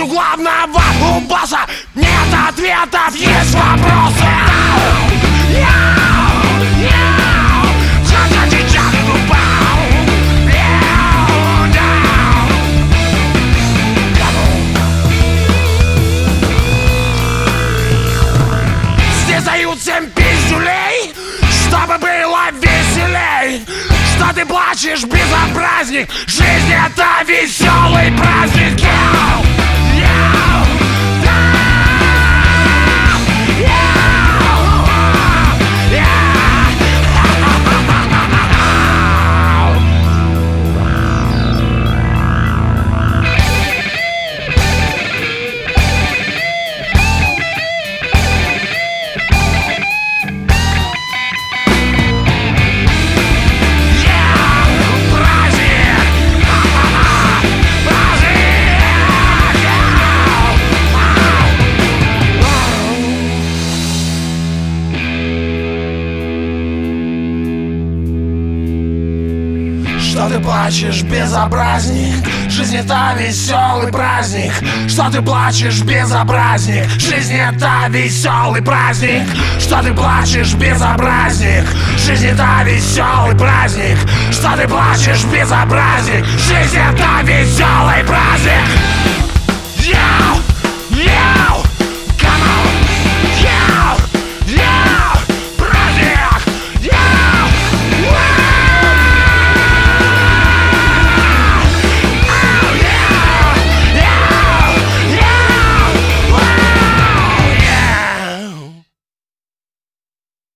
у главного, у босса нет ответов, есть вопросы. Здесь дают всем пиздюлей, чтобы было веселей. Что ты плачешь, безобразник? Жизнь — это веселый праздник. Что ты плачешь, безобразник? Жизнь — это веселый праздник. Что ты плачешь, безобразник? Жизнь — это веселый праздник. Что ты плачешь, безобразник? Жизнь — это веселый праздник. Что ты плачешь, безобразник? Жизнь — это веселый праздник.